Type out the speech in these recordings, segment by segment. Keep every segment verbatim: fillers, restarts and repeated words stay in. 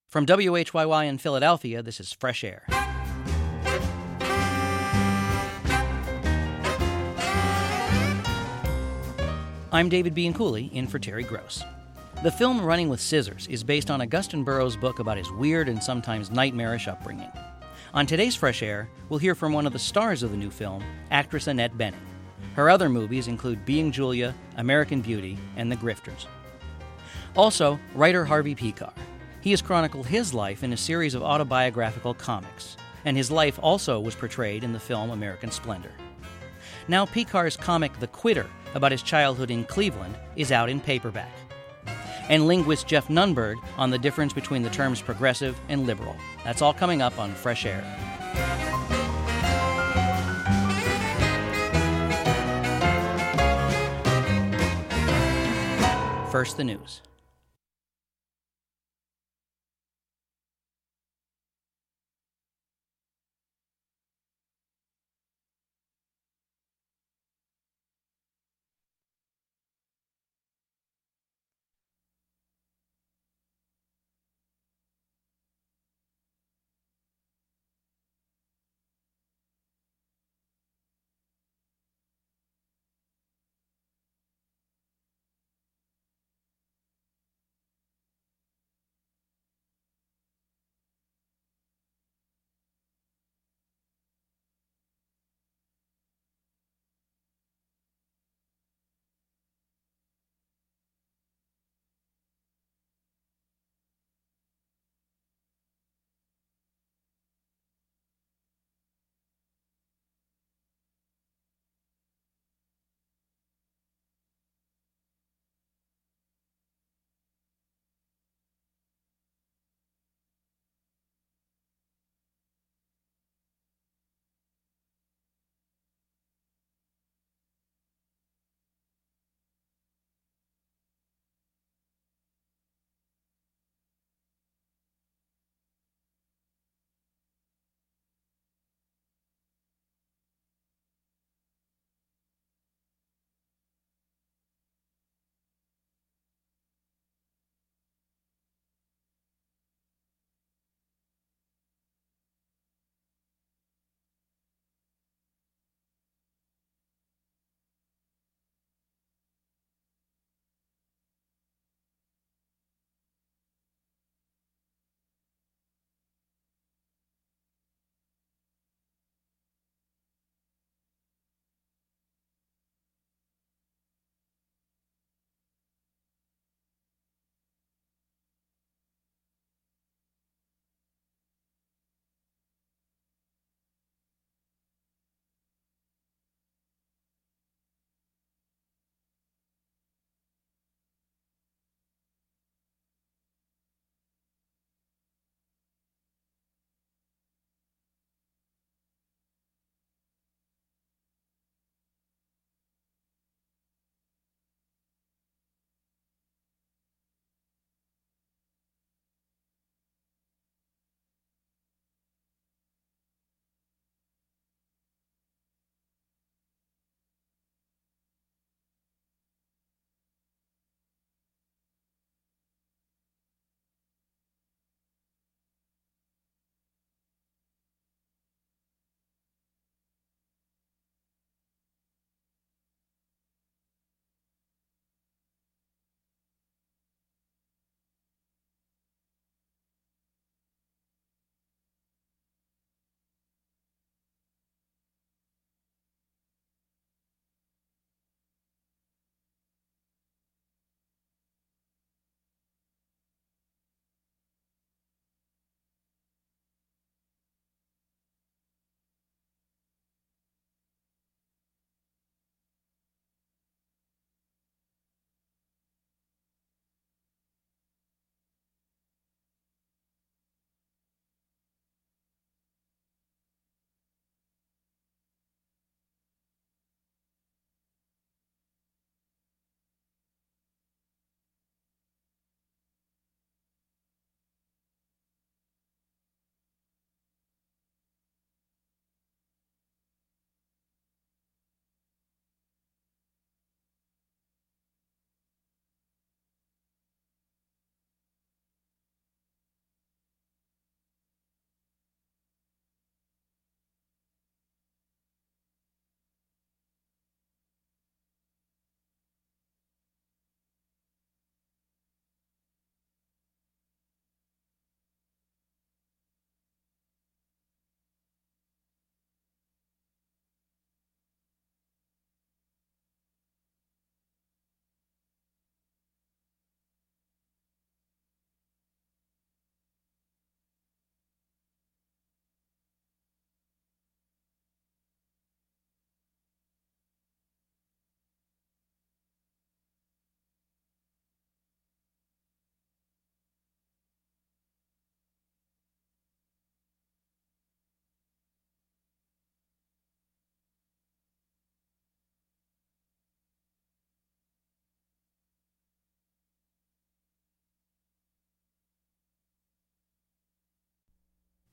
From W H Y Y in Philadelphia, this is Fresh Air. I'm David Bianculli, in for Terry Gross. The film Running with Scissors is based on Augustin Burroughs' book about his weird and sometimes nightmarish upbringing. On today's Fresh Air, we'll hear from one of the stars of the new film, actress Annette Bening. Her other movies include Being Julia, American Beauty, and The Grifters. Also, writer Harvey Pekar. He has chronicled his life in a series of autobiographical comics, and his life also was portrayed in the film American Splendor. Now Pekar's comic The Quitter, about his childhood in Cleveland, is out in paperback. And linguist Jeff Nunberg on the difference between the terms progressive and liberal. That's all coming up on Fresh Air. First, the news.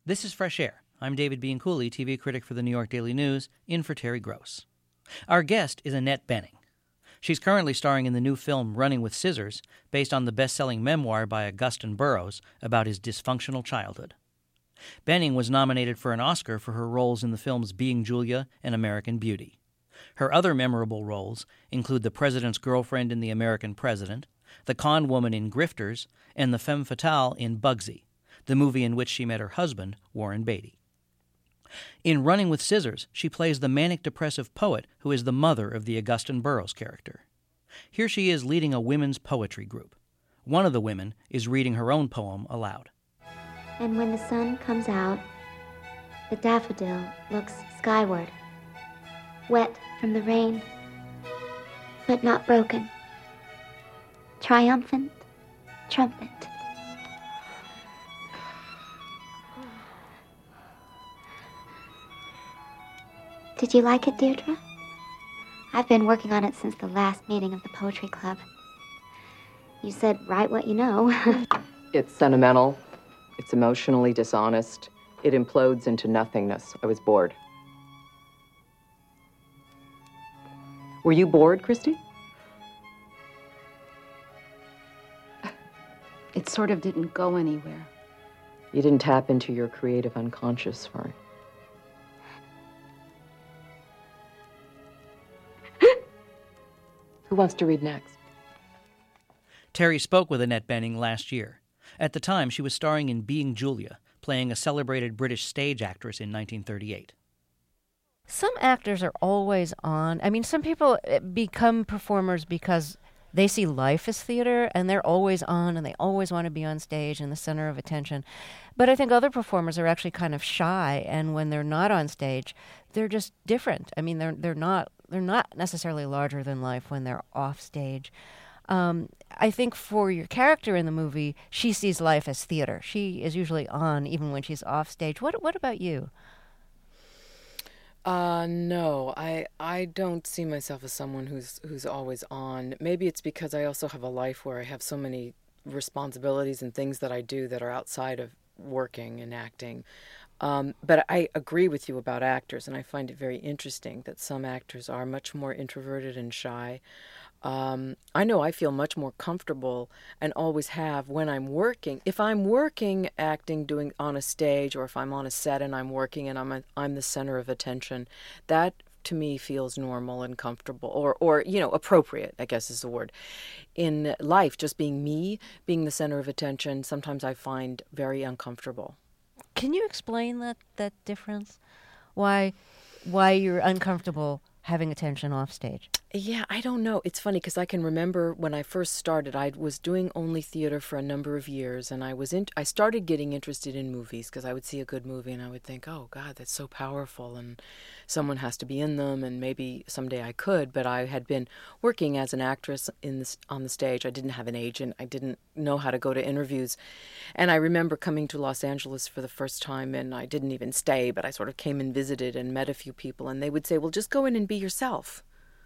This is Fresh Air. I'm David Bianculli, T V critic for the New York Daily News, in for Terry Gross. Our guest is Annette Bening. She's currently starring in the new film Running with Scissors, based on the best-selling memoir by Augustin Burroughs about his dysfunctional childhood. Bening was nominated for an Oscar for her roles in the films Being Julia and American Beauty. Her other memorable roles include the president's girlfriend in The American President, the con woman in Grifters, and the femme fatale in Bugsy, the movie in which she met her husband, Warren Beatty. In Running with Scissors, she plays the manic-depressive poet who is the mother of the Augustin Burroughs character. Here she is leading a women's poetry group. One of the women is reading her own poem aloud. And when the sun comes out, the daffodil looks skyward, wet from the rain, but not broken. Triumphant trumpet. Did you like it, Deirdre? I've been working on it since the last meeting of the Poetry Club. You said, write what you know. It's sentimental. It's emotionally dishonest. It implodes into nothingness. I was bored. Were you bored, Christy? It sort of didn't go anywhere. You didn't tap into your creative unconscious for it. Who wants to read next? Terry spoke with Annette Bening last year. At the time, she was starring in Being Julia, playing a celebrated British stage actress in nineteen thirty-eight. Some actors are always on. I mean, some people become performers because they see life as theater, and they're always on, and they always want to be on stage in the center of attention. But I think other performers are actually kind of shy, and when they're not on stage, they're just different. I mean, they're they're not they're not necessarily larger than life when they're off stage. Um, I think for your character in the movie, she sees life as theater. She is usually on even when she's off stage. What what about you? Uh, no, I I don't see myself as someone who's who's always on. Maybe it's because I also have a life where I have so many responsibilities and things that I do that are outside of working and acting. Um, but I agree with you about actors, and I find it very interesting that some actors are much more introverted and shy. Um, I know I feel much more comfortable and always have when I'm working. If I'm working, acting, doing on a stage, or if I'm on a set and I'm working and I'm a, I'm the center of attention, that to me feels normal and comfortable, or, or, you know, appropriate, I guess is the word. In life, just being me, being the center of attention, sometimes I find very uncomfortable. Can you explain that, that difference? Why, why you're uncomfortable having attention off stage? Yeah, I don't know. It's funny because I can remember when I first started, I was doing only theater for a number of years, and I was in, I started getting interested in movies because I would see a good movie and I would think, oh, God, that's so powerful, and someone has to be in them, and maybe someday I could. But I had been working as an actress in this, on the stage. I didn't have an agent. I didn't know how to go to interviews. And I remember coming to Los Angeles for the first time, and I didn't even stay, but I sort of came and visited and met a few people, and they would say, well, just go in and be yourself.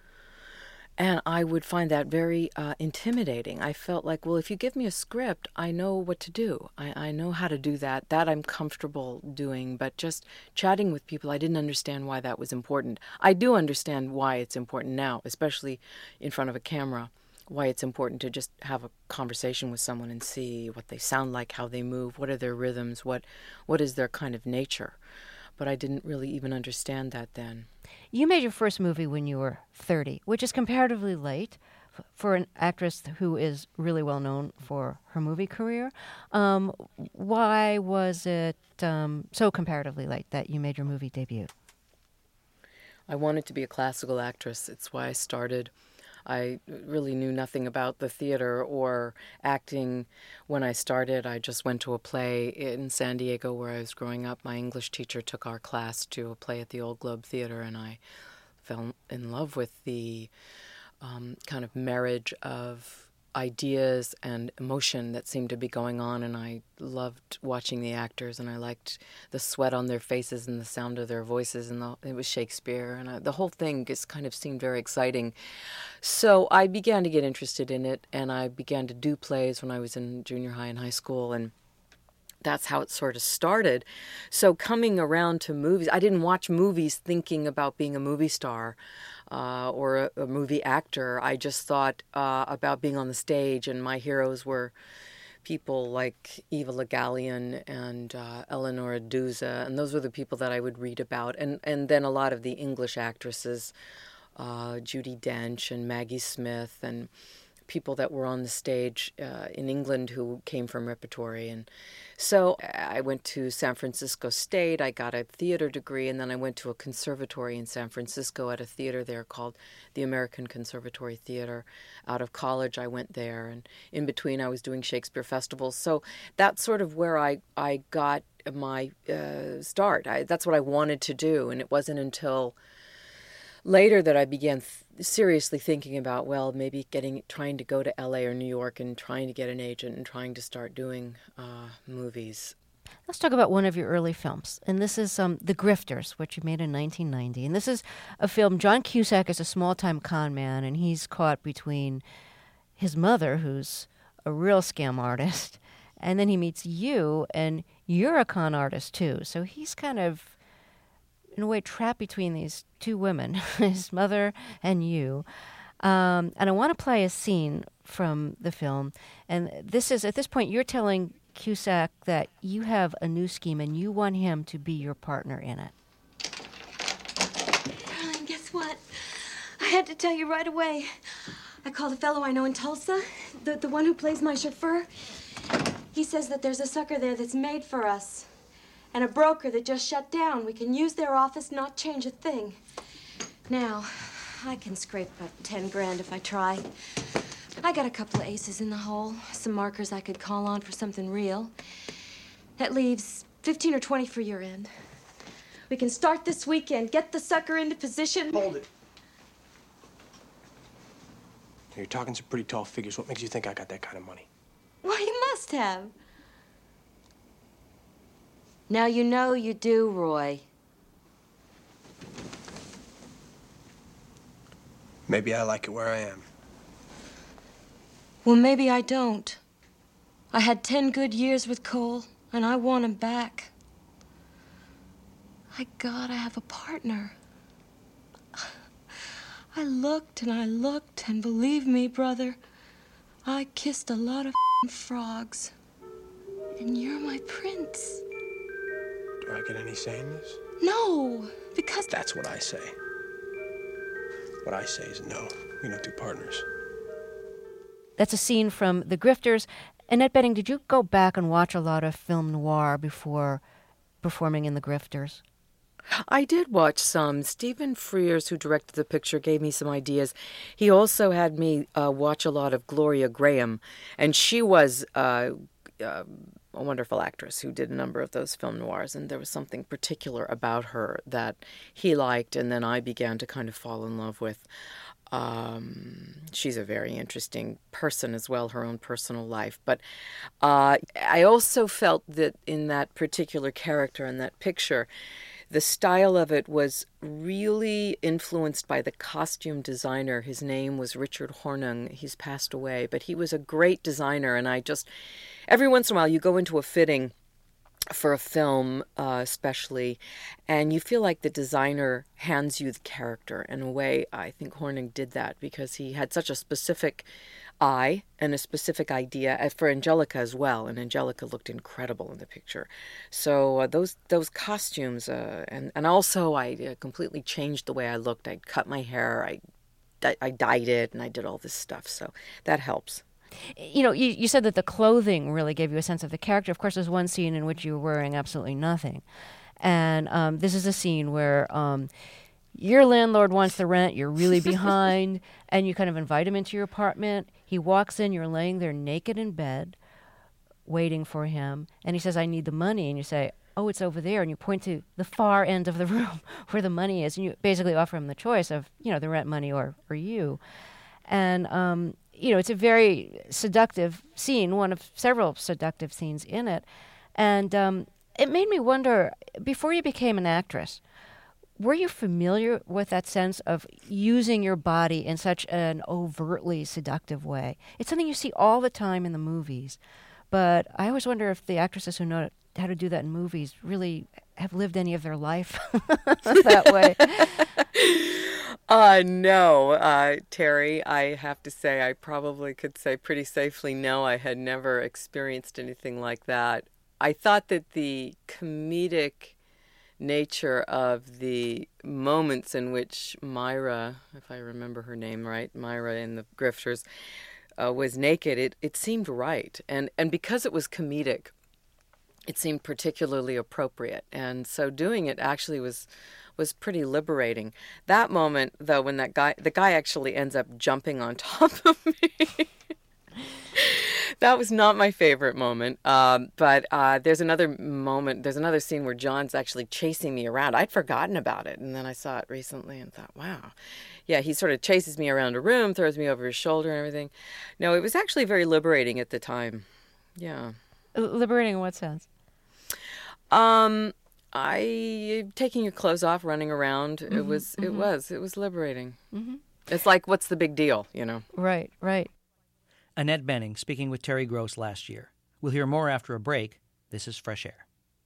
And I would find that very uh, intimidating. I felt like, well, if you give me a script, I know what to do. I, I know how to do that. That I'm comfortable doing. But just chatting with people, I didn't understand why that was important. I do understand why it's important now, especially in front of a camera, why it's important to just have a conversation with someone and see what they sound like, how they move, what are their rhythms, what what is their kind of nature. But I didn't really even understand that then. You made your first movie when you were thirty, which is comparatively late f- for an actress who is really well known for her movie career. Um, why was it um, so comparatively late that you made your movie debut? I wanted to be a classical actress. It's why I started. I really knew nothing about the theater or acting when I started. I just went to a play in San Diego where I was growing up. My English teacher took our class to a play at the Old Globe Theater, and I fell in love with the um, kind of marriage of ideas and emotion that seemed to be going on, and I loved watching the actors, and I liked the sweat on their faces and the sound of their voices, and the, it was Shakespeare, and I, the whole thing just kind of seemed very exciting. So I began to get interested in it, and I began to do plays when I was in junior high and high school, and that's how it sort of started. So coming around to movies, I didn't watch movies thinking about being a movie star uh, or a, a movie actor. I just thought uh, about being on the stage, and my heroes were people like Eva Le Gallienne and uh, Eleanor Duse, and those were the people that I would read about. And, and then a lot of the English actresses, uh, Judi Dench and Maggie Smith, and people that were on the stage uh, in England who came from repertory. And so I went to San Francisco State. I got a theater degree, and then I went to a conservatory in San Francisco at a theater there called the American Conservatory Theater. Out of college, I went there, and in between, I was doing Shakespeare festivals. So that's sort of where I, I got my uh, start. I, that's what I wanted to do, and it wasn't until later that I began th- seriously thinking about, well, maybe getting, trying to go to L A or New York and trying to get an agent and trying to start doing uh, movies. Let's talk about one of your early films, and this is um, The Grifters, which you made in nineteen ninety. And this is a film, John Cusack is a small-time con man, and he's caught between his mother, who's a real scam artist, and then he meets you, and you're a con artist too. So he's kind of, in a way, trapped between these two women, his mother and you. Um, and I want to play a scene from the film. And this is, at this point, you're telling Cusack that you have a new scheme and you want him to be your partner in it. Darling, guess what? I had to tell you right away. I called a fellow I know in Tulsa, the, the one who plays my chauffeur. He says that there's a sucker there that's made for us. And a broker that just shut down. We can use their office, not change a thing. Now, I can scrape about ten grand if I try. I got a couple of aces in the hole, some markers I could call on for something real. That leaves fifteen or twenty for your end. We can start this weekend, get the sucker into position. Hold it. You're talking some pretty tall figures. What makes you think I got that kind of money? Well, you must have. Now you know you do, Roy. Maybe I like it where I am. Well, maybe I don't. I had ten good years with Cole, and I want him back. I gotta have a partner. I looked and I looked, and believe me, brother, I kissed a lot of frogs. And you're my prince. Do I get any say in this? No, because... That's what I say. What I say is no. We don't do partners. That's a scene from The Grifters. Annette Bening, did you go back and watch a lot of film noir before performing in The Grifters? I did watch some. Stephen Frears, who directed the picture, gave me some ideas. He also had me uh, watch a lot of Gloria Graham, and she was uh, uh, a wonderful actress who did a number of those film noirs, and there was something particular about her that he liked, and then I began to kind of fall in love with. Um, she's a very interesting person as well, her own personal life. But uh, I also felt that in that particular character in that picture, the style of it was really influenced by the costume designer. His name was Richard Hornung. He's passed away, but he was a great designer. And I just, every once in a while, you go into a fitting for a film, uh, especially, and you feel like the designer hands you the character. In a way, I think Hornung did that because he had such a specific eye and a specific idea for Angelica as well, and Angelica looked incredible in the picture. So uh, those those costumes, uh, and and also I uh, completely changed the way I looked. I cut my hair, I I dyed it, and I did all this stuff. So that helps. You know, you, you said that the clothing really gave you a sense of the character. Of course, there's one scene in which you were wearing absolutely nothing. And um, this is a scene where um, your landlord wants the rent, you're really behind, and you kind of invite him into your apartment. He walks in, you're laying there naked in bed, waiting for him, and he says, I need the money. And you say, oh, it's over there. And you point to the far end of the room where the money is. And you basically offer him the choice of, you know, the rent money or, or you. And, um, you know, it's a very seductive scene, one of several seductive scenes in it. And um, it made me wonder, before you became an actress, were you familiar with that sense of using your body in such an overtly seductive way? It's something you see all the time in the movies. But I always wonder if the actresses who know how to do that in movies really have lived any of their life that way. Uh, no, uh, Terry, I have to say I probably could say pretty safely no, I had never experienced anything like that. I thought that the comedic nature of the moments in which Myra, if I remember her name right, Myra in The Grifters, uh, was naked, it, it seemed right. And, and because it was comedic, it seemed particularly appropriate. And so doing it actually was was pretty liberating. That moment, though, when that guy, the guy actually ends up jumping on top of me, that was not my favorite moment. Um, but uh, there's another moment, there's another scene where John's actually chasing me around. I'd forgotten about it, and then I saw it recently and thought, wow. Yeah, he sort of chases me around a room, throws me over his shoulder and everything. No, it was actually very liberating at the time. Yeah. Liberating in what sense? Um... I taking your clothes off, running around. Mm-hmm, it was, mm-hmm. it was, it was liberating. Mm-hmm. It's like, what's the big deal, you know? Right, right. Annette Bening speaking with Terry Gross last year. We'll hear more after a break. This is Fresh Air.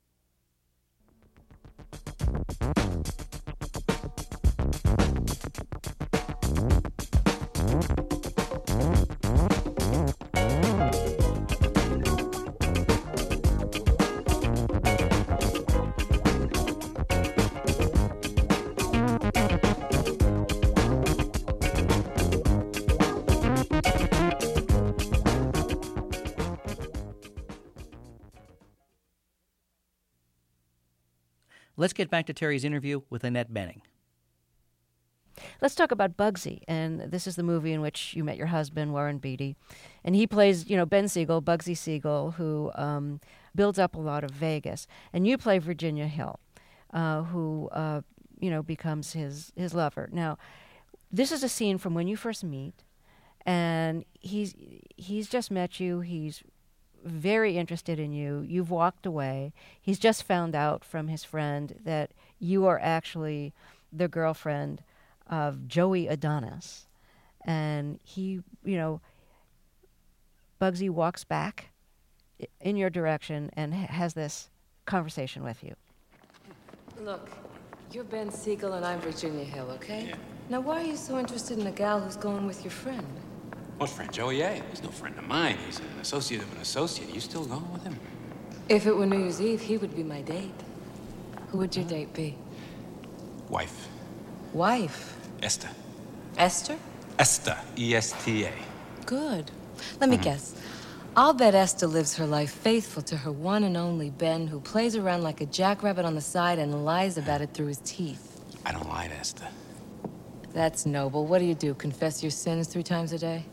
Let's get back to Terry's interview with Annette Bening. Let's talk about Bugsy, and this is the movie in which you met your husband, Warren Beatty, and he plays, you know, Ben Siegel, Bugsy Siegel, who um, builds up a lot of Vegas, and you play Virginia Hill, uh, who, uh, you know, becomes his his lover. Now, this is a scene from when you first meet, and he's he's just met you. He's very interested in you. You've walked away. He's just found out from his friend that you are actually the girlfriend of Joey Adonis. And he, you know, Bugsy walks back in your direction and ha- has this conversation with you. Look, you're Ben Siegel and I'm Virginia Hill, okay? Yeah. Now, why are you so interested in a gal who's going with your friend? What friend? Joey A. He's no friend of mine. He's an associate of an associate. Are you still going with him? If it were New Year's Eve, he would be my date. Who would your date be? Wife. Wife? Esther. Esther? Esther. E S T A. Good. Let me mm-hmm. guess. I'll bet Esther lives her life faithful to her one and only Ben, who plays around like a jackrabbit on the side and lies about it through his teeth. I don't lie to Esther. That's noble. What do you do, confess your sins three times a day?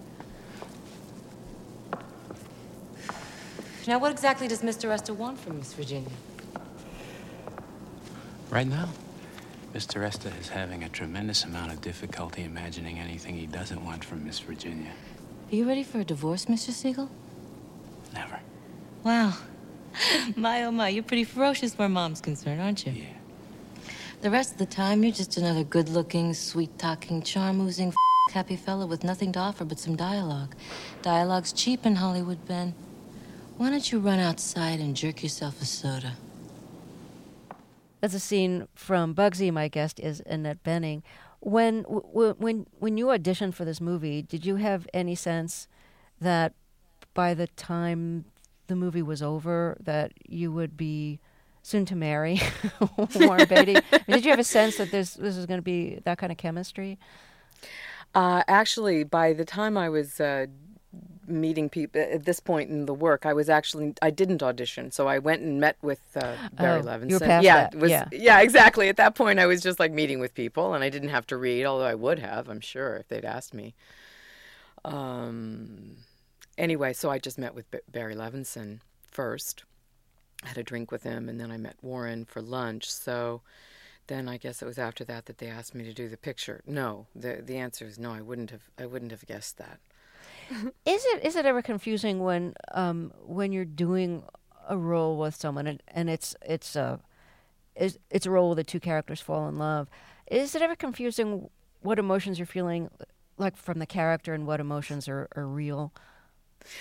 Now, what exactly does Mister Esther want from Miss Virginia? Right now, Mister Esther is having a tremendous amount of difficulty imagining anything he doesn't want from Miss Virginia. Are you ready for a divorce, Mister Siegel? Never. Wow. My, oh my, you're pretty ferocious where Mom's concerned, aren't you? Yeah. The rest of the time, you're just another good-looking, sweet-talking, charm-oozing, f- happy fella with nothing to offer but some dialogue. Dialogue's cheap in Hollywood, Ben. Why don't you run outside and jerk yourself a soda? That's a scene from Bugsy. My guest is Annette Bening. When w- when when you auditioned for this movie, did you have any sense that by the time the movie was over, that you would be soon to marry Warren Beatty? I mean, did you have a sense that this this was going to be that kind of chemistry? Uh, actually, by the time I was uh, meeting people at this point in the work, I was actually I didn't audition, so I went and met with uh, Barry oh, Levinson. You were past yeah, that. It was, yeah, yeah, exactly. At that point, I was just like meeting with people, and I didn't have to read, although I would have, I'm sure, if they'd asked me. Um. Anyway, so I just met with B- Barry Levinson first. I had a drink with him, and then I met Warren for lunch. So then I guess it was after that that they asked me to do the picture. No, the the answer is no. I wouldn't have. I wouldn't have guessed that. Is it is it ever confusing when um, when you're doing a role with someone and, and it's it's a it's, it's a role where the two characters fall in love? Is it ever confusing what emotions you're feeling like from the character and what emotions are, are real?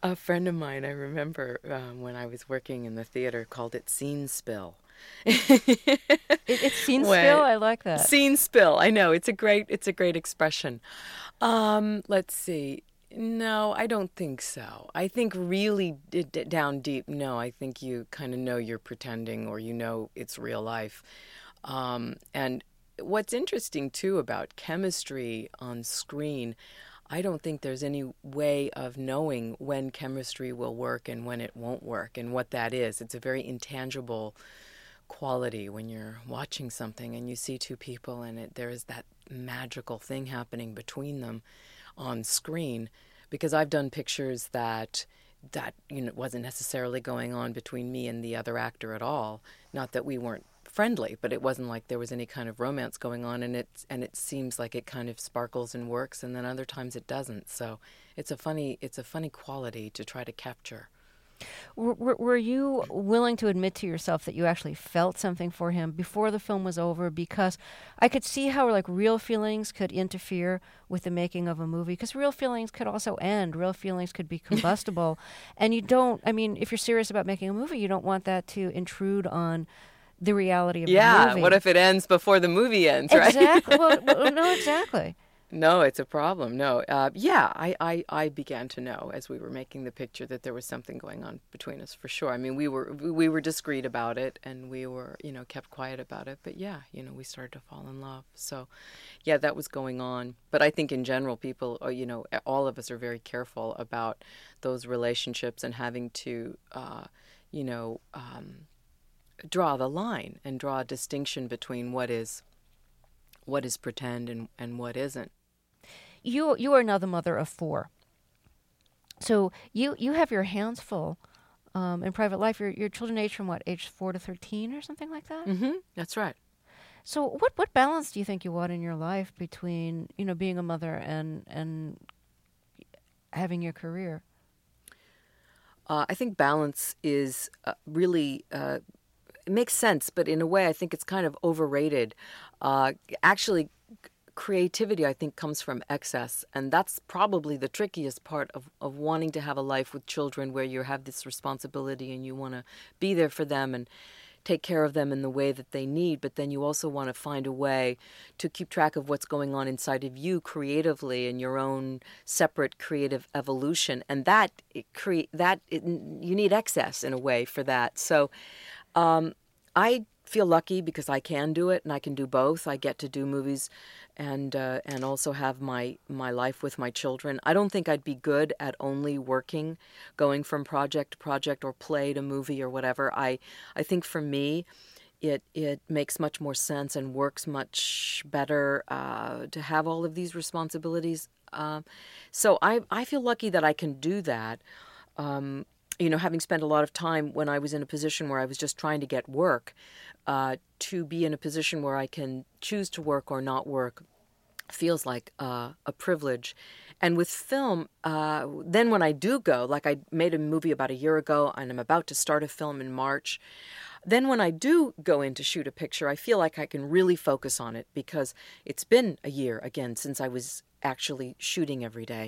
A friend of mine, I remember um, when I was working in the theater, called it scene spill. it, it's scene when, spill. I like that. Scene spill. I know it's a great it's a great expression. Um, let's see. No, I don't think so. I think really d- d- down deep, no. I think you kind of know you're pretending, or you know it's real life. Um, and what's interesting too about chemistry on screen, I don't think there's any way of knowing when chemistry will work and when it won't work and what that is. It's a very intangible quality when you're watching something and you see two people and it, there is that magical thing happening between them on screen. Because I've done pictures that that you know wasn't necessarily going on between me and the other actor at all. Not that we weren't friendly, but it wasn't like there was any kind of romance going on, and it and it seems like it kind of sparkles and works, and then other times it doesn't. So it's a funny it's a funny quality to try to capture. Were, were you willing to admit to yourself that you actually felt something for him before the film was over? Because I could see how like real feelings could interfere with the making of a movie, because real feelings could also end. Real feelings could be combustible. And you don't, I mean, if you're serious about making a movie, you don't want that to intrude on the reality of yeah, the movie. Yeah, what if it ends before the movie ends, right? Exactly. well, well, no, exactly. No, it's a problem. No. Uh, yeah, I, I, I began to know as we were making the picture that there was something going on between us, for sure. I mean, we were we were discreet about it, and we were, you know, kept quiet about it. But yeah, you know, we started to fall in love. So, yeah, that was going on. But I think in general, people, are, you know, all of us are very careful about those relationships and having to, uh, you know, um, draw the line and draw a distinction between what is what is pretend and, and what isn't. You you are now the mother of four. So you, you have your hands full um, in private life. Your your children age from what, age four to thirteen or something like that? Mm-hmm. That's right. So what, what balance do you think you want in your life between, you know, being a mother and and having your career? Uh, I think balance is uh, really... Uh, It makes sense, but in a way, I think it's kind of overrated. Uh, actually, creativity, I think, comes from excess, and that's probably the trickiest part of, of wanting to have a life with children, where you have this responsibility and you want to be there for them and take care of them in the way that they need, but then you also want to find a way to keep track of what's going on inside of you creatively in your own separate creative evolution, and that it cre- that it, you need excess in a way for that. So. Um, I feel lucky because I can do it, and I can do both. I get to do movies and uh, and also have my, my life with my children. I don't think I'd be good at only working, going from project to project or play to movie or whatever. I I think for me, it it makes much more sense and works much better uh, to have all of these responsibilities. Uh, so I I feel lucky that I can do that. Um, You know, having spent a lot of time when I was in a position where I was just trying to get work, uh, to be in a position where I can choose to work or not work feels like uh, a privilege. And with film, uh, then when I do go, like I made a movie about a year ago and I'm about to start a film in March, then when I do go in to shoot a picture, I feel like I can really focus on it because it's been a year, again, since I was actually shooting every day.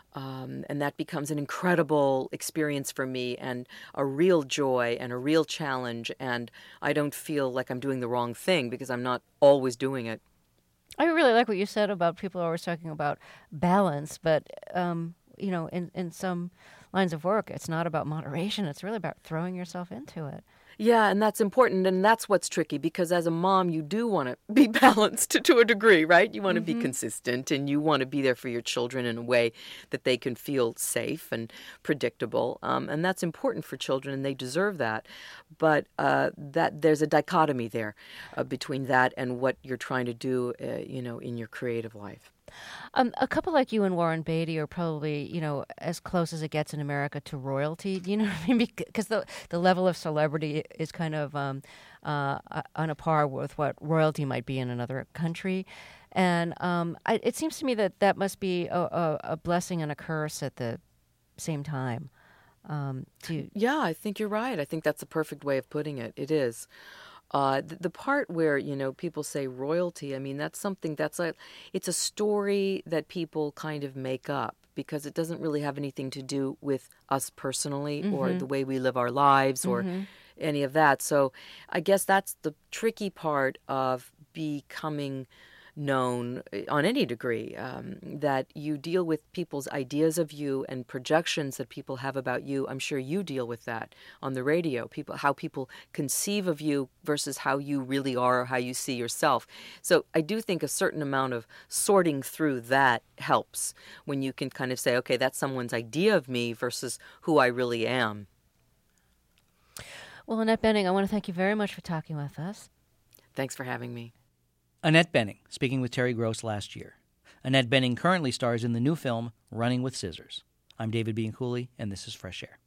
Um, and that becomes an incredible experience for me and a real joy and a real challenge. And I don't feel like I'm doing the wrong thing because I'm not always doing it. I really like what you said about people always talking about balance, but, um, you know, in, in some lines of work, it's not about moderation. It's really about throwing yourself into it. Yeah, and that's important, and that's what's tricky, because as a mom, you do want to be balanced to a degree, right? You want to mm-hmm. be consistent, and you want to be there for your children in a way that they can feel safe and predictable, um, and that's important for children, and they deserve that. But uh, that there's a dichotomy there uh, between that and what you're trying to do, uh, you know, in your creative life. Um, a couple like you and Warren Beatty are probably, you know, as close as it gets in America to royalty. Do you know what I mean? Because the the level of celebrity is kind of um, uh, on a par with what royalty might be in another country. And um, I, it seems to me that that must be a, a, a blessing and a curse at the same time. Um, to yeah, I think you're right. I think that's a perfect way of putting it. It is. Uh, the, the part where, you know, people say royalty, I mean, that's something that's a, it's a story that people kind of make up. because it doesn't really have anything to do with us personally Mm-hmm. or the way we live our lives or Mm-hmm. any of that. So I guess that's the tricky part of becoming known on any degree, um, that you deal with people's ideas of you and projections that people have about you. I'm sure you deal with that on the radio, people, how people conceive of you versus how you really are or how you see yourself. So I do think a certain amount of sorting through that helps when you can kind of say, okay, that's someone's idea of me versus who I really am. Well, Annette Bening, I want to thank you very much for talking with us. Thanks for having me. Annette Bening, speaking with Terry Gross last year. Annette Bening currently stars in the new film Running with Scissors. I'm David Bianculli, and this is Fresh Air.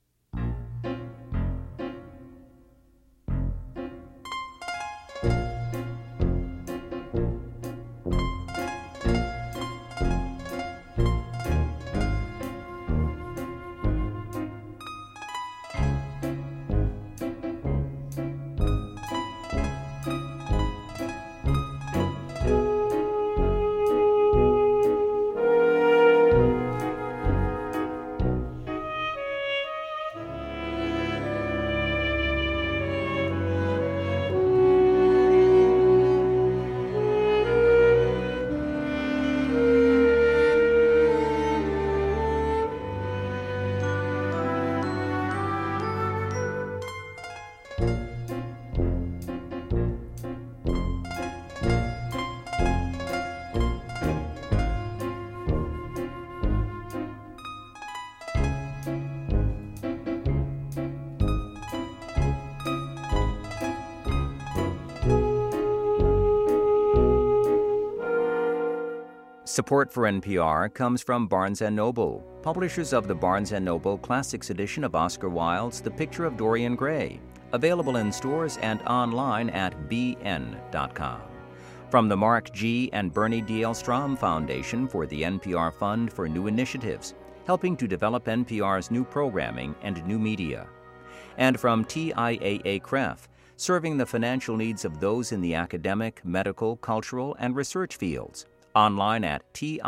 Support for N P R comes from Barnes and Noble, publishers of the Barnes and Noble Classics edition of Oscar Wilde's The Picture of Dorian Gray, available in stores and online at b n dot com. From the Mark G. and Bernie D L. Strom Foundation for the N P R Fund for New Initiatives, helping to develop N P R's new programming and new media. And from T I A A C R E F, serving the financial needs of those in the academic, medical, cultural, and research fields. Online at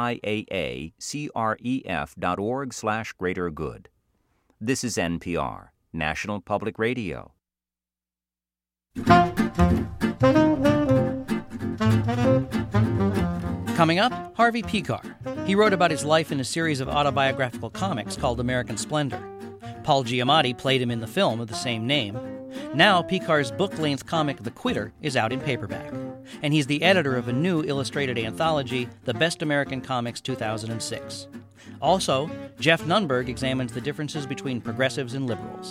tiaacref dot org slash greater good. This is N P R, National Public Radio. Coming up, Harvey Pekar. He wrote about his life in a series of autobiographical comics called American Splendor. Paul Giamatti played him in the film of the same name. Now, Pekar's book-length comic The Quitter is out in paperback, and he's the editor of a new illustrated anthology, The Best American Comics two thousand six. Also, Jeff Nunberg examines the differences between progressives and liberals.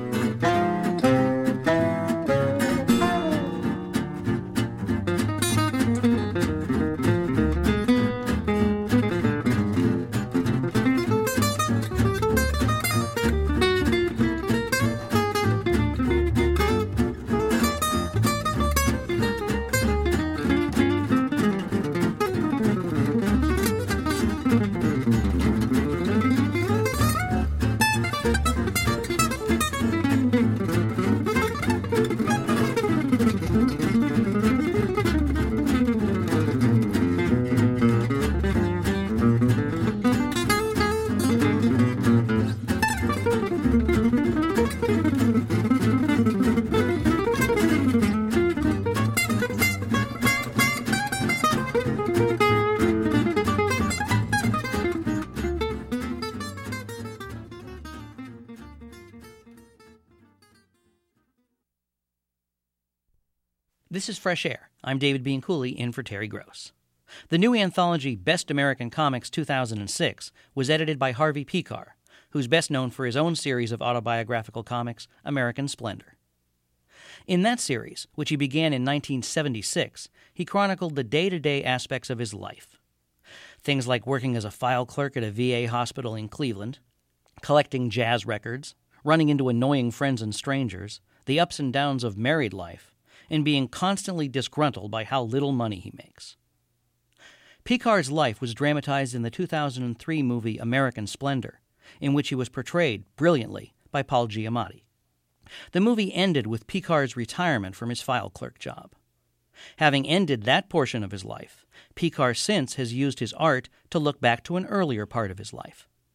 This is Fresh Air. I'm David Bianculli, in for Terry Gross. The new anthology Best American Comics two thousand six was edited by Harvey Pekar, who's best known for his own series of autobiographical comics, American Splendor. In that series, which he began in nineteen seventy-six, he chronicled the day-to-day aspects of his life. Things like working as a file clerk at a V A hospital in Cleveland, collecting jazz records, running into annoying friends and strangers, the ups and downs of married life, and being constantly disgruntled by how little money he makes. Pekar's life was dramatized in the two thousand three movie American Splendor, in which he was portrayed brilliantly by Paul Giamatti. The movie ended with Pekar's retirement from his file clerk job. Having ended that portion of his life, Pekar since has used his art to look back to an earlier part of his life,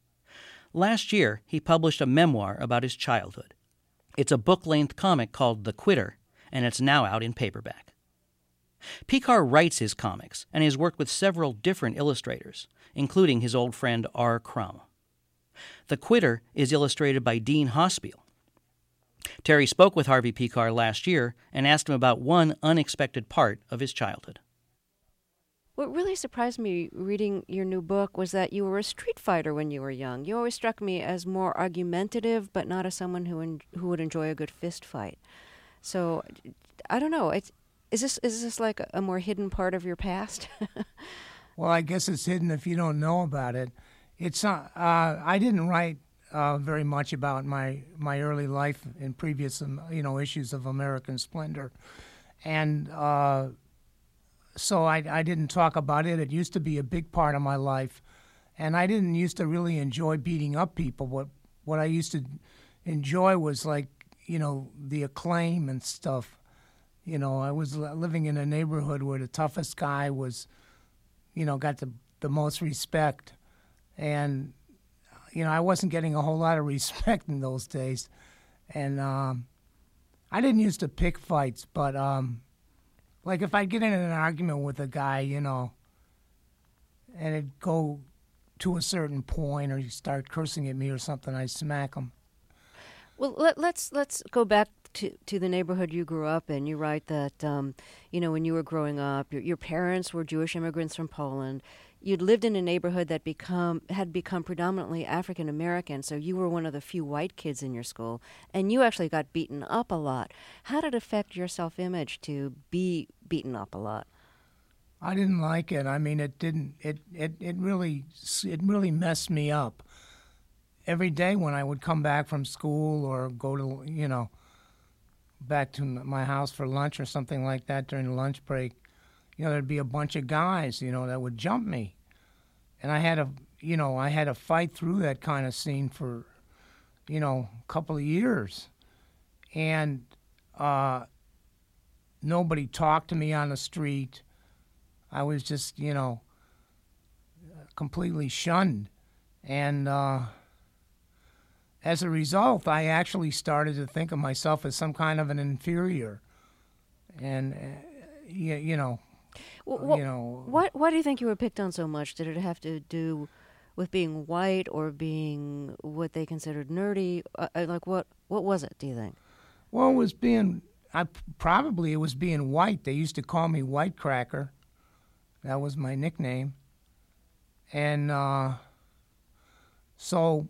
Last year, he published a memoir about his childhood. It's a book-length comic called The Quitter, and it's now out in paperback. Pekar writes his comics and has worked with several different illustrators, including his old friend R. Crumb. The Quitter is illustrated by Dean Hospiel. Terry spoke with Harvey Pekar last year and asked him about one unexpected part of his childhood. What really surprised me reading your new book was that you were a street fighter when you were young. You always struck me as more argumentative, but not as someone who en- who would enjoy a good fist fight. So, I don't know. It's, is this is this like a more hidden part of your past? Well, I guess it's hidden if you don't know about it. It's not. Uh, I didn't write uh, very much about my my early life in previous, um, you know, issues of American Splendor, and. Uh, So I, I didn't talk about it. It used to be a big part of my life, and I didn't used to really enjoy beating up people. What what I used to enjoy was, like, you know, the acclaim and stuff. You know, I was living in a neighborhood where the toughest guy was, you know, got the the most respect, and you know, I wasn't getting a whole lot of respect in those days, and um, I didn't used to pick fights, but. Um, Like, if I'd get in an argument with a guy, you know, and it'd go to a certain point, or he'd start cursing at me or something, I'd smack him. Well, let, let's let's go back to, to the neighborhood you grew up in. You write that, um, you know, when you were growing up, your, your parents were Jewish immigrants from Poland. You'd lived in a neighborhood that become had become predominantly African American, so you were one of the few white kids in your school, and you actually got beaten up a lot. How did it affect your self-image to be beaten up a lot? I didn't like it. I mean, it didn't. It it it really it really messed me up. Every day when I would come back from school or go to, you know, back to my house for lunch or something like that during the lunch break, you know, there'd be a bunch of guys, you know, that would jump me. And I had to, you know, I had to fight through that kind of scene for, you know, a couple of years. And uh, nobody talked to me on the street. I was just, you know, completely shunned. And uh, as a result, I actually started to think of myself as some kind of an inferior. And, uh, you, you know, Well, you know, what, why do you think you were picked on so much? Did it have to do with being white or being what they considered nerdy? Uh, like, what what was it, do you think? Well, it was being, I, probably it was being white. They used to call me White Cracker. That was my nickname. And uh, so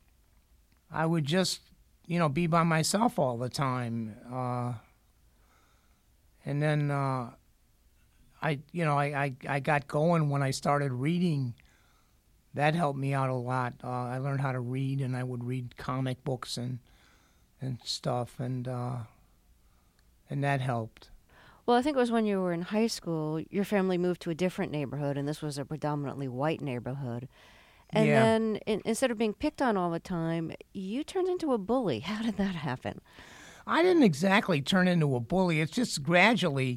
I would just, you know, be by myself all the time. Uh, and then... Uh, I, you know, I, I, I got going when I started reading. That helped me out a lot. Uh, I learned how to read, and I would read comic books and and stuff, and uh, and that helped. Well, I think it was when you were in high school, your family moved to a different neighborhood, and this was a predominantly white neighborhood. And yeah. then in, instead of being picked on all the time, you turned into a bully. How did that happen? I didn't exactly turn into a bully. It's just gradually...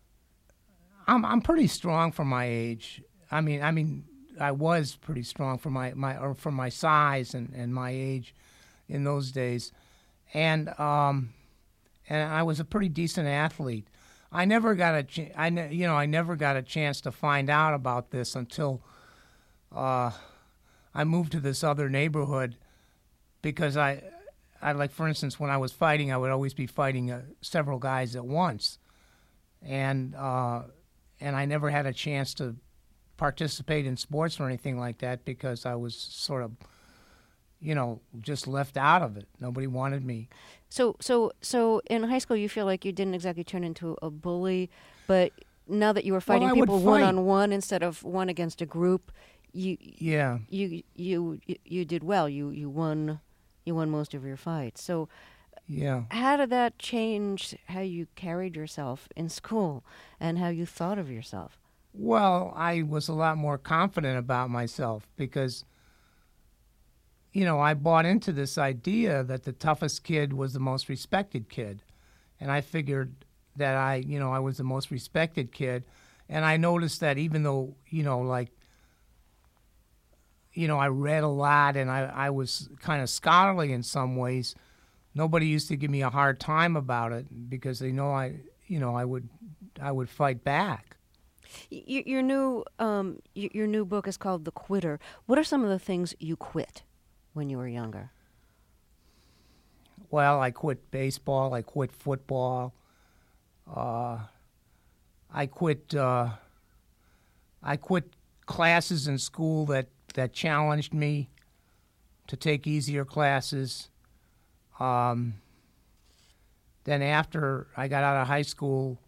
I'm I'm pretty strong for my age. I mean I mean I was pretty strong for my, my or for my size and, and my age in those days, and um and I was a pretty decent athlete. I never got a ch- I ne- you know I never got a chance to find out about this until uh, I moved to this other neighborhood, because I I like for instance when I was fighting, I would always be fighting uh, several guys at once, and. Uh, And I never had a chance to participate in sports or anything like that because I was sort of, you know, just left out of it. Nobody wanted me. So, so, so in high school, you feel like you didn't exactly turn into a bully, but now that you were fighting well, people fight. one on one instead of one against a group, you yeah you you you did well. You you won you won most of your fights. So. Yeah. How did that change how you carried yourself in school and how you thought of yourself? Well, I was a lot more confident about myself because, you know, I bought into this idea that the toughest kid was the most respected kid. And I figured that I, you know, I was the most respected kid. And I noticed that even though, you know, like, you know, I read a lot, and I, I was kind of scholarly in some ways. Nobody used to give me a hard time about it because they know I, you know, I would, I would fight back. Y- your new, um, y- your new book is called The Quitter. What are some of the things you quit when you were younger? Well, I quit baseball. I quit football. Uh, I quit. Uh, I quit classes in school that, that challenged me to take easier classes. Um, then after I got out of high school,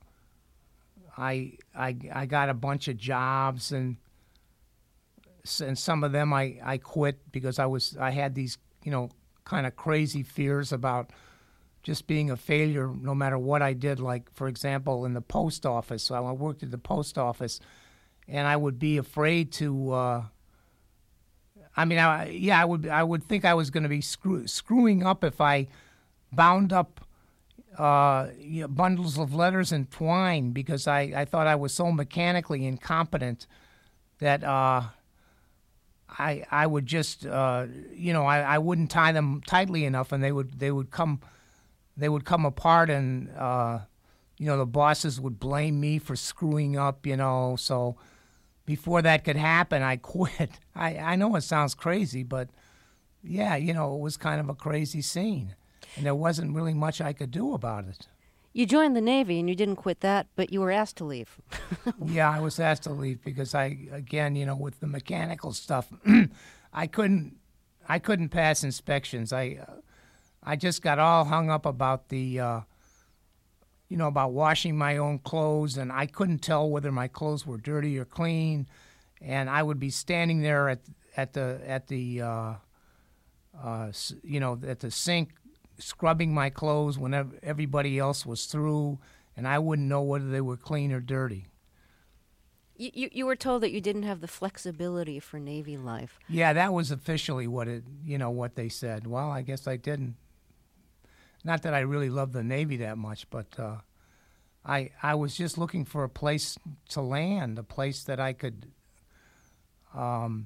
I I I got a bunch of jobs, and and some of them I, I quit because I was I had these you know kind of crazy fears about just being a failure no matter what I did. Like, for example, in the post office. So I worked at the post office, and I would be afraid to. Uh, I mean, I, yeah, I would. I would think I was going to be screw, screwing up if I bound up uh, you know, bundles of letters in twine because I, I thought I was so mechanically incompetent that uh, I I would just uh, you know I, I wouldn't tie them tightly enough, and they would they would come they would come apart, and uh, you know the bosses would blame me for screwing up, you know so. Before that could happen, I quit. I, I know it sounds crazy, but yeah, you know, it was kind of a crazy scene. And there wasn't really much I could do about it. You joined the Navy and you didn't quit that, but you were asked to leave. Yeah, I was asked to leave because I, again, you know, with the mechanical stuff, I couldn't, I couldn't pass inspections. I, uh, I just got all hung up about the, uh, you know, about washing my own clothes, and I couldn't tell whether my clothes were dirty or clean, and I would be standing there at at the at the uh, uh, you know at the sink scrubbing my clothes whenever everybody else was through, and I wouldn't know whether they were clean or dirty. You you, you were told that you didn't have the flexibility for Navy life. Yeah, that was officially what it you know what they said. Well, I guess I didn't. Not that I really loved the Navy that much, but uh, I I was just looking for a place to land, a place that I could um,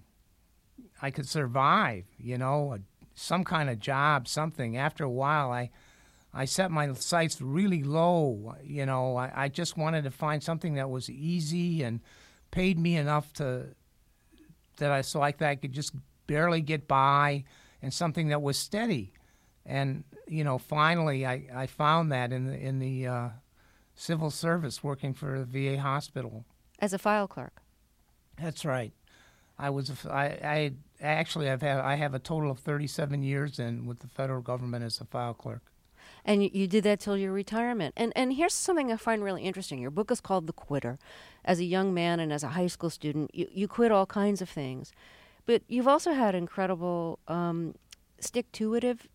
I could survive, you know, a, some kind of job, something. After a while, I I set my sights really low, you know. I, I just wanted to find something that was easy and paid me enough to that I so I, I could just barely get by, and something that was steady. And you know, finally, I, I found that in the in the uh, civil service, working for the V A hospital as a file clerk. That's right. I was a, I, I actually I've had I have a total of thirty-seven years in with the federal government as a file clerk. And you, you did that till your retirement. And and here's something I find really interesting. Your book is called The Quitter. As a young man and as a high school student, you, you quit all kinds of things, but you've also had incredible um, stick-to-itiveness.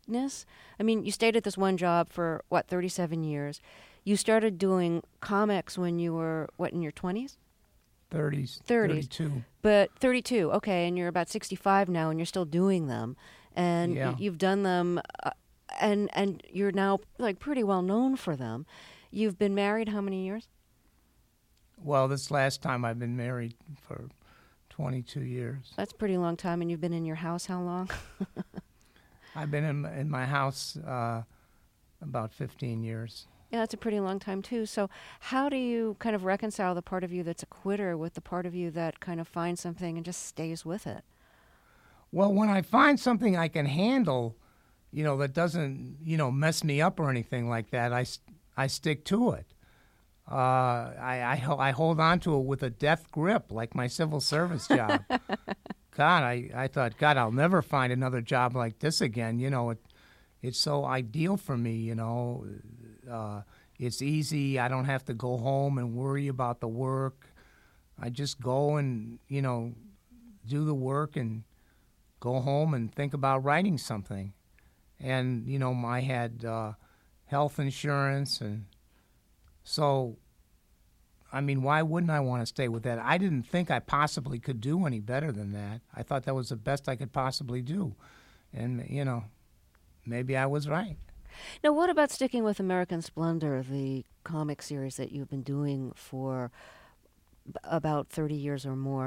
I mean, you stayed at this one job for, what, thirty-seven years. You started doing comics when you were, what, in your twenties? thirties. thirties. thirty-two. But thirty-two, okay, and you're about sixty-five now, and you're still doing them. And yeah. y- you've done them, uh, and and you're now, like, pretty well known for them. You've been married how many years? Well, this last time I've been married for twenty-two years. That's a pretty long time, and you've been in your house how long? I've been in, in my house uh, about fifteen years. Yeah, that's a pretty long time, too. So how do you kind of reconcile the part of you that's a quitter with the part of you that kind of finds something and just stays with it? Well, when I find something I can handle, you know, that doesn't, you know, mess me up or anything like that, I, I stick to it. Uh, I, I, I hold on to it with a death grip, like my civil service job. God, I, I thought, God, I'll never find another job like this again. You know, it, it's so ideal for me, you know. Uh, it's easy. I don't have to go home and worry about the work. I just go and, you know, do the work and go home and think about writing something. And, you know, I had uh, health insurance, and so, I mean, why wouldn't I want to stay with that? I didn't think I possibly could do any better than that. I thought that was the best I could possibly do. And, you know, maybe I was right. Now, what about sticking with American Splendor, the comic series that you've been doing for b- about thirty years or more?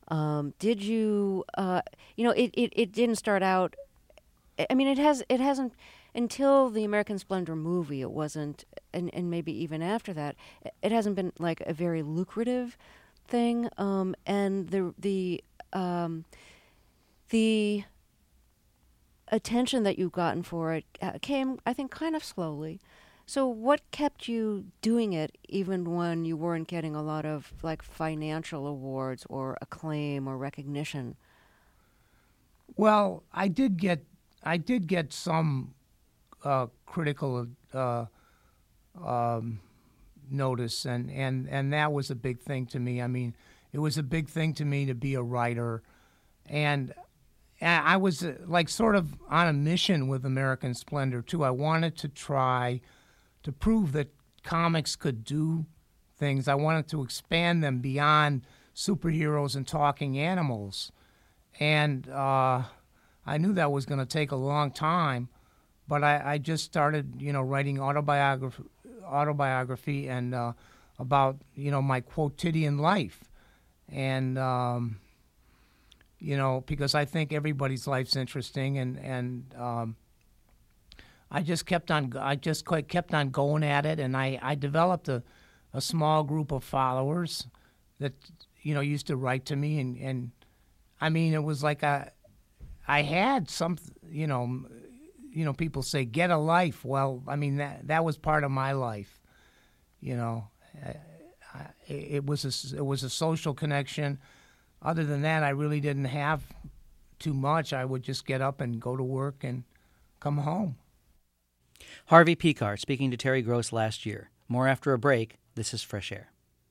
Um, did you, uh, you know, it, it, it didn't start out. I mean, it has it hasn't until the American Splendor movie. It wasn't, and, and maybe even after that, it hasn't been like a very lucrative thing. Um, and the the um, the attention that you've gotten for it came, I think, kind of slowly. So what kept you doing it even when you weren't getting a lot of like financial awards or acclaim or recognition? Well, I did get I did get some uh, critical uh, um, notice, and, and, and that was a big thing to me. I mean, it was a big thing to me to be a writer, and I was uh, like sort of on a mission with American Splendor too. I wanted to try to prove that comics could do things. I wanted to expand them beyond superheroes and talking animals. And uh, I knew that was going to take a long time, but I, I just started, you know, writing autobiography, autobiography and uh, about, you know, my quotidian life. And, um, you know, because I think everybody's life's interesting, and, and um, I just kept on. I just quite kept on going at it, and I, I developed a, a small group of followers that, you know, used to write to me, and, and I mean, it was like a, I had some, you know, you know, people say get a life. Well, I mean that that was part of my life, you know. I, I, it was a, it was a social connection. Other than that, I really didn't have too much. I would just get up and go to work and come home. Harvey Pekar speaking to Terry Gross last year. More after a break. This is Fresh Air.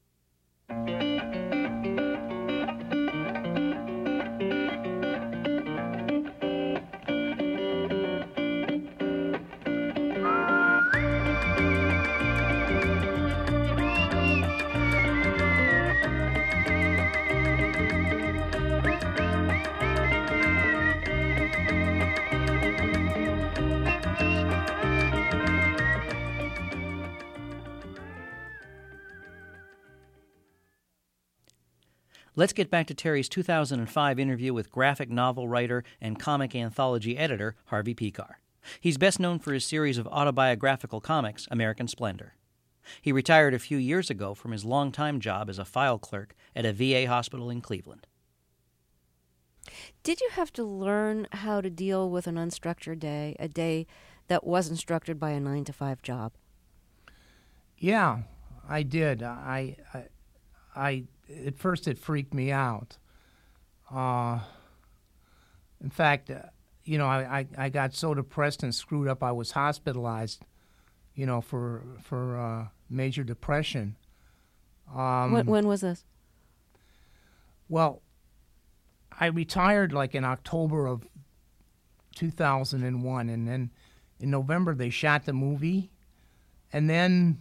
Let's get back to Terry's two thousand five interview with graphic novel writer and comic anthology editor Harvey Pekar. He's best known for his series of autobiographical comics, American Splendor. He retired a few years ago from his longtime job as a file clerk at a V A hospital in Cleveland. Did you have to learn how to deal with an unstructured day, a day that wasn't structured by a nine to five job? Yeah, I did. I, I, I at first it freaked me out. Uh, in fact, uh, you know, I, I, I got so depressed and screwed up I was hospitalized, you know, for for uh, major depression. Um, when, when was this? Well, I retired like in October of two thousand one, and then in November they shot the movie, and then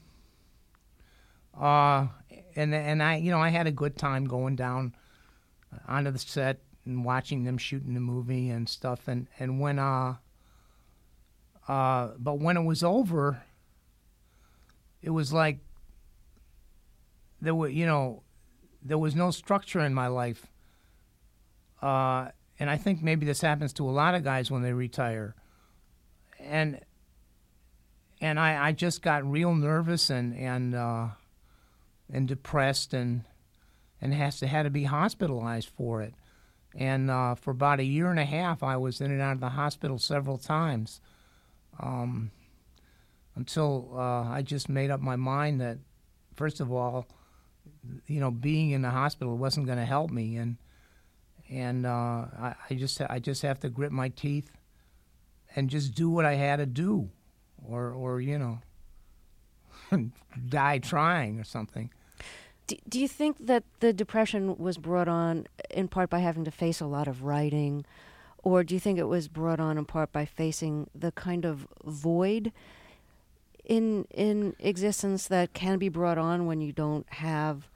uh, and and I you know I had a good time going down onto the set and watching them shooting the movie and stuff, and and when uh uh but when it was over, it was like there were you know there was no structure in my life. Uh, and I think maybe this happens to a lot of guys when they retire. And and I, I just got real nervous and and uh, and depressed and and has to had to be hospitalized for it. And uh, for about a year and a half, I was in and out of the hospital several times, um, until uh, I just made up my mind that, first of all, you know, being in the hospital wasn't going to help me, and. And uh, I, I just I just have to grit my teeth and just do what I had to do, or or you know, die trying or something. Do, do you think that the depression was brought on in part by having to face a lot of writing, or do you think it was brought on in part by facing the kind of void in in existence that can be brought on when you don't have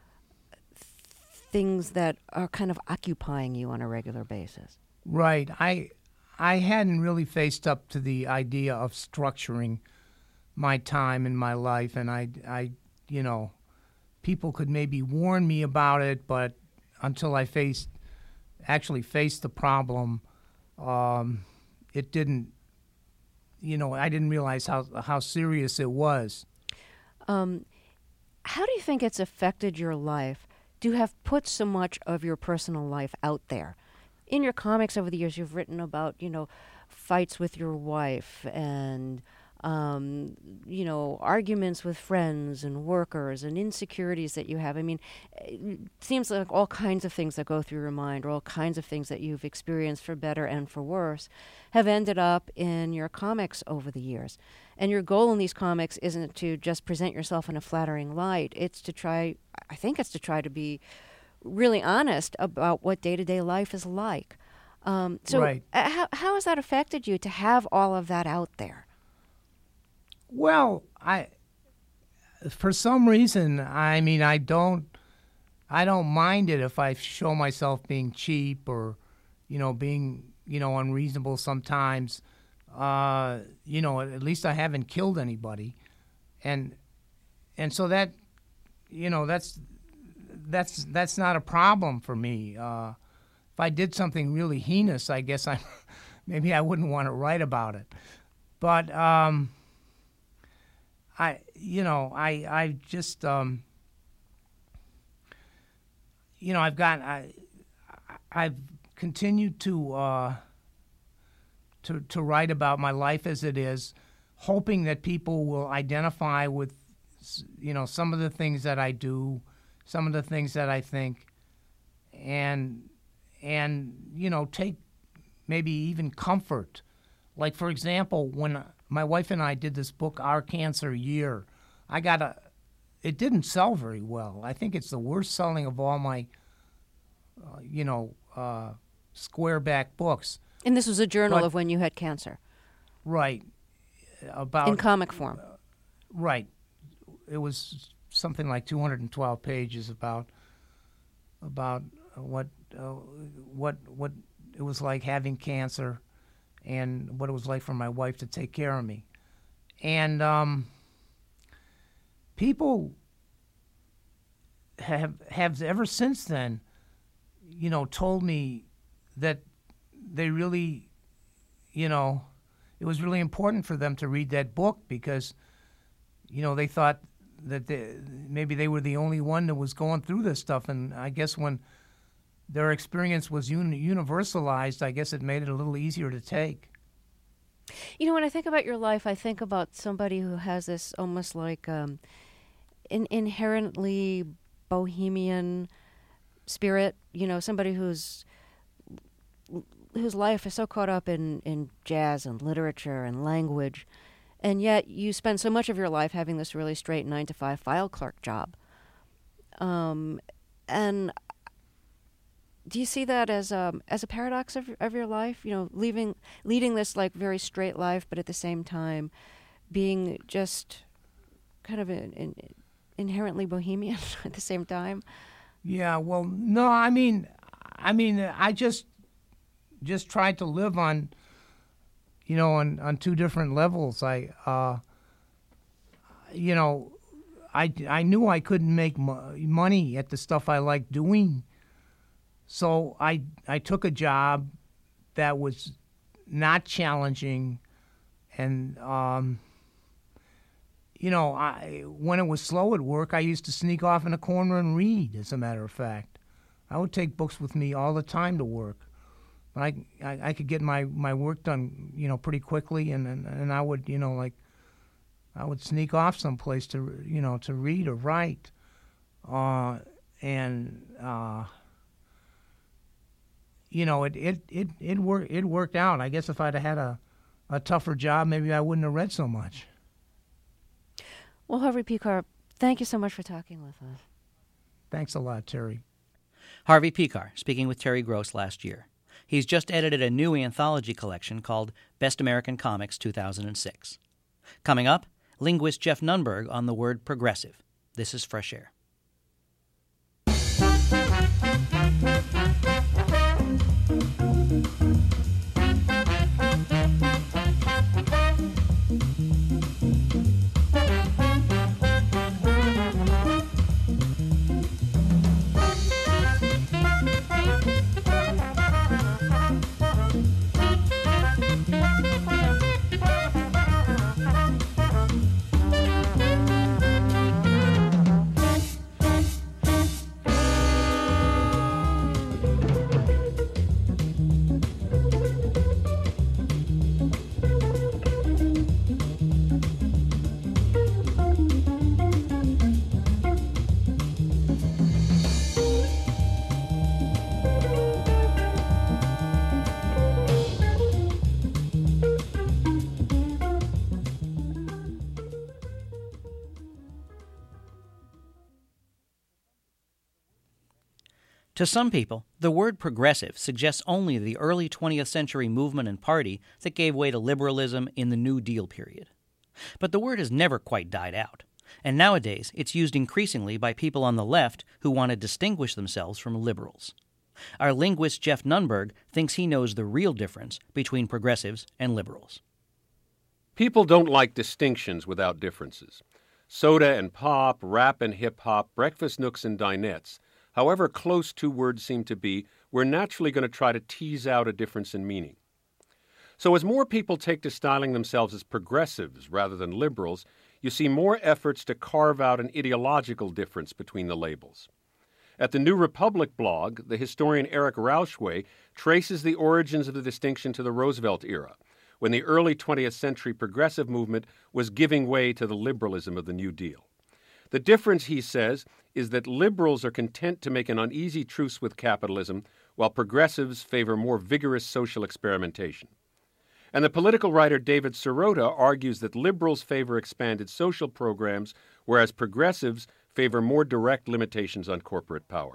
things that are kind of occupying you on a regular basis? Right. I I hadn't really faced up to the idea of structuring my time in my life, and I, I you know, people could maybe warn me about it, but until I faced, actually faced the problem, um, it didn't, you know, I didn't realize how, how serious it was. Um, how do you think it's affected your life to have put so much of your personal life out there? In your comics over the years, you've written about, you know, fights with your wife and, um, you know, arguments with friends and workers and insecurities that you have. I mean, it seems like all kinds of things that go through your mind, or all kinds of things that you've experienced for better and for worse, have ended up in your comics over the years. And your goal in these comics isn't to just present yourself in a flattering light. It's to try, I think it's to try to be really honest about what day-to-day life is like. Um, so right. uh, how, how has that affected you to have all of that out there? Well, I, for some reason, I mean, I don't, I don't mind it if I show myself being cheap or, you know, being, you know, unreasonable sometimes. Uh, you know, at least I haven't killed anybody. And, and so that, you know, that's, that's, that's not a problem for me. Uh, if I did something really heinous, I guess I, maybe I wouldn't want to write about it. But, um, I, you know, I, I just, um, you know, I've got, I, I've continued to, uh, to, to write about my life as it is, hoping that people will identify with, you know, some of the things that I do, some of the things that I think, and, and, you know, take maybe even comfort. Like, for example, when my wife and I did this book, Our Cancer Year, I got a, it didn't sell very well. I think it's the worst selling of all my, uh, you know, uh, square back books. And this was a journal but, of when you had cancer. Right. About in comic form. Uh, right. It was something like two hundred twelve pages about, about what, uh, what, what it was like having cancer, and what it was like for my wife to take care of me. And um, people have have ever since then, you know, told me that they really, you know, it was really important for them to read that book because, you know, they thought that they, maybe they were the only one that was going through this stuff. And I guess when their experience was un- universalized, I guess it made it a little easier to take. You know, when I think about your life, I think about somebody who has this almost like um, an inherently bohemian spirit. You know, somebody who's whose life is so caught up in, in jazz and literature and language, and yet you spend so much of your life having this really straight nine to five file clerk job. Um, and do you see that as um as a paradox of of your life? You know, leaving leading this like very straight life, but at the same time being just kind of an, an inherently bohemian at the same time. Yeah, well, no, I mean, I mean, I just just tried to live on, you know, on, on two different levels. I, uh, you know, I, I knew I couldn't make mo- money at the stuff I liked doing. So I I took a job that was not challenging, and um, you know, I when it was slow at work, I used to sneak off in a corner and read. As a matter of fact, I would take books with me all the time to work. But I, I I could get my, my work done, you know, pretty quickly, and, and and I would, you know, like I would sneak off someplace to, you know, to read or write, uh, and. Uh, You know, it it it it worked. It worked out. I guess if I'd have had a, a tougher job, maybe I wouldn't have read so much. Well, Harvey Pekar, thank you so much for talking with us. Thanks a lot, Terry. Harvey Pekar speaking with Terry Gross last year. He's just edited a new anthology collection called Best American Comics two thousand six. Coming up, linguist Jeff Nunberg on the word progressive. This is Fresh Air. To some people, the word progressive suggests only the early twentieth century movement and party that gave way to liberalism in the New Deal period. But the word has never quite died out, and nowadays it's used increasingly by people on the left who want to distinguish themselves from liberals. Our linguist Jeff Nunberg thinks he knows the real difference between progressives and liberals. People don't like distinctions without differences. Soda and pop, rap and hip-hop, breakfast nooks and dinettes, however close two words seem to be, we're naturally going to try to tease out a difference in meaning. So as more people take to styling themselves as progressives rather than liberals, you see more efforts to carve out an ideological difference between the labels. At the New Republic blog, the historian Eric Rauchway traces the origins of the distinction to the Roosevelt era, when the early twentieth century progressive movement was giving way to the liberalism of the New Deal. The difference, he says, is that liberals are content to make an uneasy truce with capitalism, while progressives favor more vigorous social experimentation. And the political writer David Sirota argues that liberals favor expanded social programs, whereas progressives favor more direct limitations on corporate power.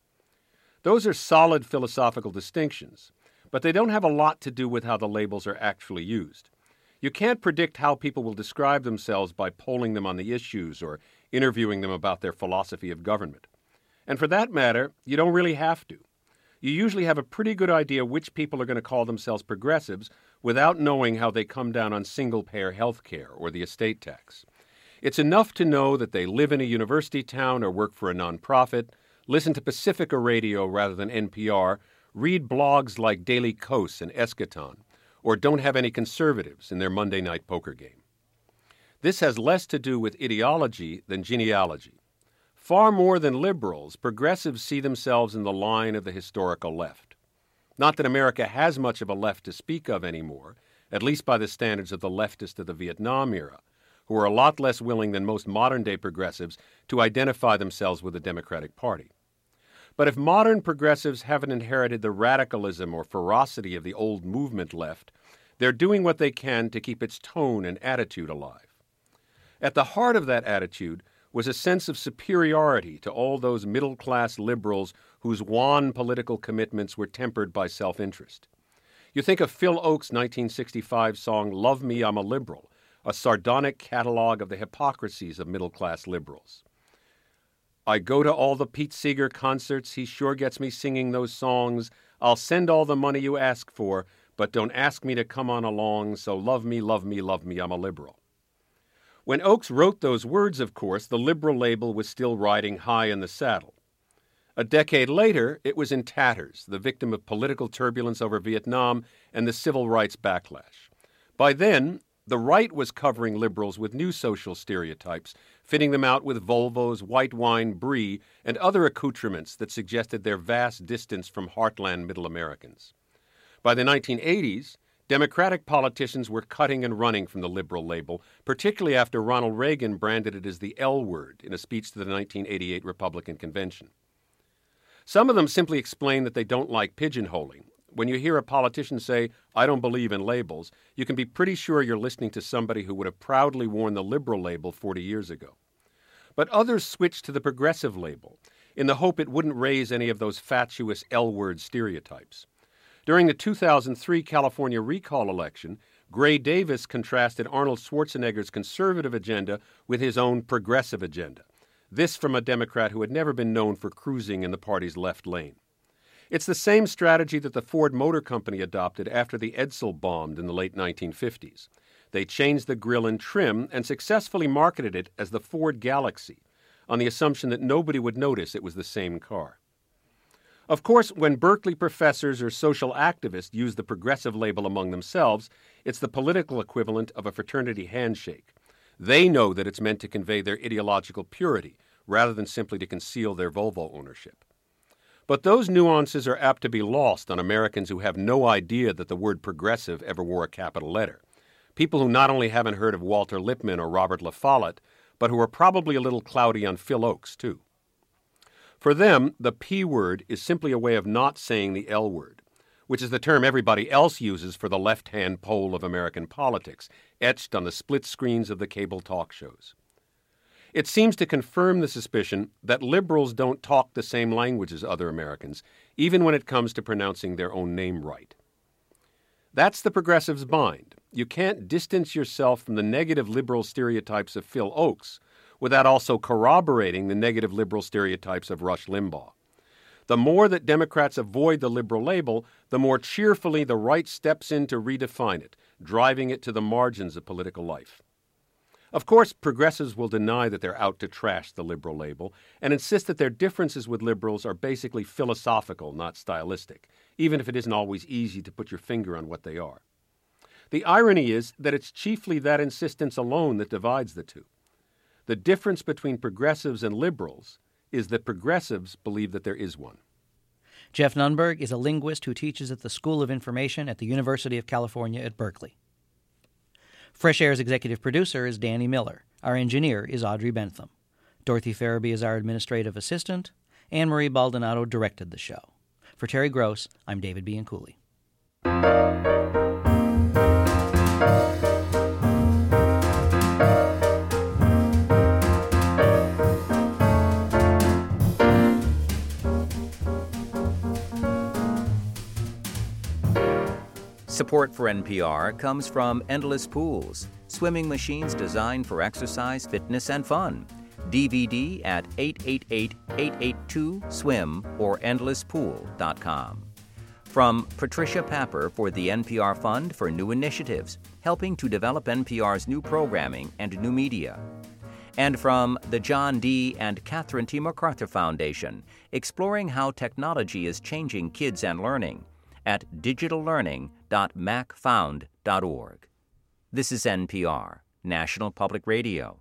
Those are solid philosophical distinctions, but they don't have a lot to do with how the labels are actually used. You can't predict how people will describe themselves by polling them on the issues or interviewing them about their philosophy of government. And for that matter, you don't really have to. You usually have a pretty good idea which people are going to call themselves progressives without knowing how they come down on single-payer health care or the estate tax. It's enough to know that they live in a university town or work for a nonprofit, listen to Pacifica Radio rather than N P R, read blogs like Daily Kos and Eschaton, or don't have any conservatives in their Monday night poker game. This has less to do with ideology than genealogy. Far more than liberals, progressives see themselves in the line of the historical left. Not that America has much of a left to speak of anymore, at least by the standards of the leftists of the Vietnam era, who are a lot less willing than most modern-day progressives to identify themselves with the Democratic Party. But if modern progressives haven't inherited the radicalism or ferocity of the old movement left, they're doing what they can to keep its tone and attitude alive. At the heart of that attitude was a sense of superiority to all those middle-class liberals whose wan political commitments were tempered by self-interest. You think of Phil Ochs' nineteen sixty-five song, "Love Me, I'm a Liberal," a sardonic catalog of the hypocrisies of middle-class liberals. I go to all the Pete Seeger concerts, he sure gets me singing those songs. I'll send all the money you ask for, but don't ask me to come on along, so love me, love me, love me, I'm a liberal. When Ochs wrote those words, of course, the liberal label was still riding high in the saddle. A decade later, it was in tatters, the victim of political turbulence over Vietnam and the civil rights backlash. By then, the right was covering liberals with new social stereotypes, fitting them out with Volvos, white wine, brie, and other accoutrements that suggested their vast distance from heartland middle Americans. By the nineteen eighties, Democratic politicians were cutting and running from the liberal label, particularly after Ronald Reagan branded it as the L word in a speech to the nineteen eighty-eight Republican Convention. Some of them simply explain that they don't like pigeonholing. When you hear a politician say, "I don't believe in labels," you can be pretty sure you're listening to somebody who would have proudly worn the liberal label forty years ago. But others switched to the progressive label in the hope it wouldn't raise any of those fatuous L-word stereotypes. During the two thousand three California recall election, Gray Davis contrasted Arnold Schwarzenegger's conservative agenda with his own progressive agenda. This from a Democrat who had never been known for cruising in the party's left lane. It's the same strategy that the Ford Motor Company adopted after the Edsel bombed in the late nineteen fifties. They changed the grille and trim and successfully marketed it as the Ford Galaxy, on the assumption that nobody would notice it was the same car. Of course, when Berkeley professors or social activists use the progressive label among themselves, it's the political equivalent of a fraternity handshake. They know that it's meant to convey their ideological purity, rather than simply to conceal their Volvo ownership. But those nuances are apt to be lost on Americans who have no idea that the word progressive ever wore a capital letter. People who not only haven't heard of Walter Lippmann or Robert La Follette, but who are probably a little cloudy on Phil Ochs, too. For them, the P word is simply a way of not saying the L word, which is the term everybody else uses for the left-hand pole of American politics, etched on the split screens of the cable talk shows. It seems to confirm the suspicion that liberals don't talk the same language as other Americans, even when it comes to pronouncing their own name right. That's the progressive's bind. You can't distance yourself from the negative liberal stereotypes of Phil Oakes without also corroborating the negative liberal stereotypes of Rush Limbaugh. The more that Democrats avoid the liberal label, the more cheerfully the right steps in to redefine it, driving it to the margins of political life. Of course, progressives will deny that they're out to trash the liberal label and insist that their differences with liberals are basically philosophical, not stylistic, even if it isn't always easy to put your finger on what they are. The irony is that it's chiefly that insistence alone that divides the two. The difference between progressives and liberals is that progressives believe that there is one. Jeff Nunberg is a linguist who teaches at the School of Information at the University of California at Berkeley. Fresh Air's executive producer is Danny Miller. Our engineer is Audrey Bentham. Dorothy Farabee is our administrative assistant. Anne-Marie Baldonado directed the show. For Terry Gross, I'm David Bianculli. Support for N P R comes from Endless Pools, swimming machines designed for exercise, fitness, and fun. D V D at eight eight eight, eight eight two, swim or endless pool dot com. From Patricia Papper for the N P R Fund for New Initiatives, helping to develop N P R's new programming and new media. And from the John D. and Catherine T. MacArthur Foundation, exploring how technology is changing kids and learning at digital learning dot mac found dot org. This is N P R, National Public Radio.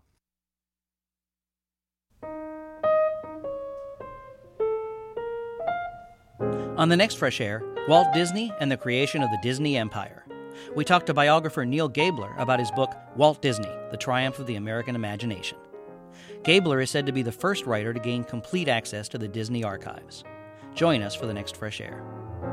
On the next Fresh Air, Walt Disney and the creation of the Disney Empire. We talked to biographer Neil Gabler about his book, Walt Disney, The Triumph of the American Imagination. Gabler is said to be the first writer to gain complete access to the Disney archives. Join us for the next Fresh Air.